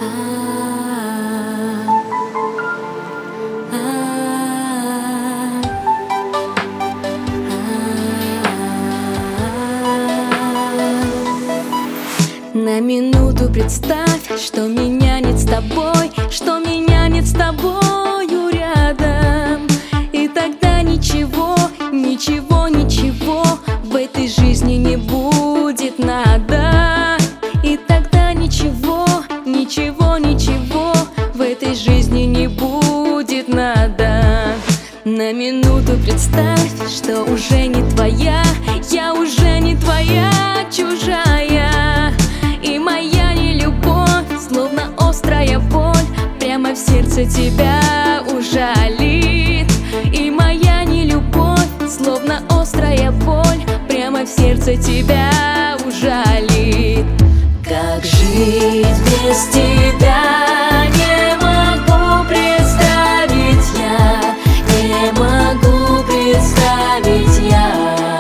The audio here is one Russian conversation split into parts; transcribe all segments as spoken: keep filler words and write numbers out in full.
На минуту представь, что меня нет с тобой, что меня нет с тобою рядом. И тогда ничего, ничего, ничего в этой жизни не будет надо. И тогда ничего, ничего, ничего в этой жизни не будет надо. На минуту представь, что уже не твоя, я уже не твоя, чужая. И моя нелюбовь, словно острая боль, прямо в сердце тебя ужалит. И моя нелюбовь, словно острая боль, прямо в сердце тебя ужалит. Как жить без тебя не могу представить я, не могу представить я.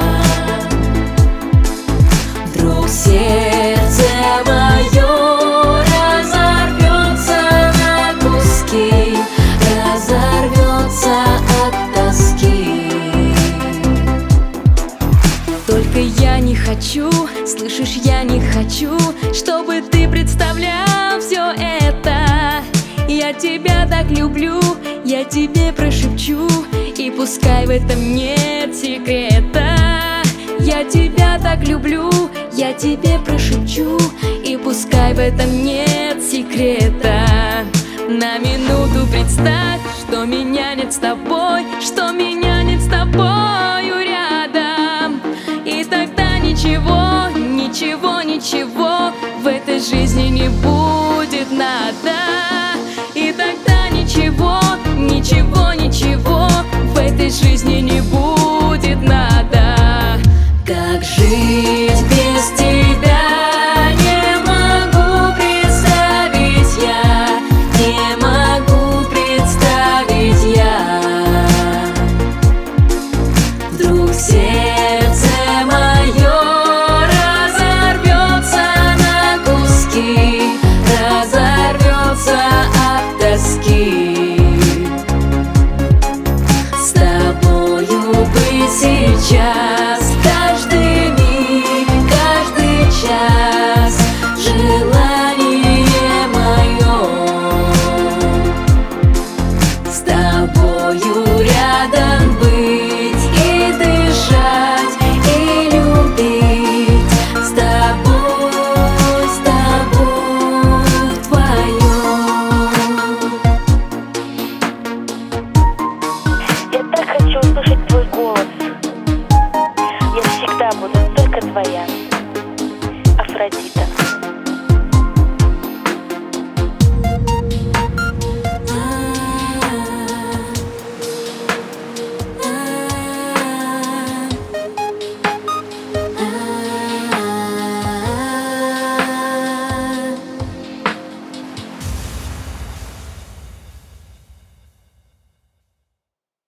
Вдруг сердце мое разорвется на куски, разорвется от тоски. Только я не хочу, слышишь, я не хочу, чтобы ты представлял все это. Я тебя так люблю, я тебе прошепчу, и пускай в этом нет секрета. Я тебя так люблю, я тебе прошепчу, и пускай в этом нет секрета. На минуту представь, что меня нет с тобой, что меня нет с тобою рядом. И тогда ничего, ничего, ничего в этой жизни не будет надо. И тогда ничего, ничего, ничего в этой жизни не будет.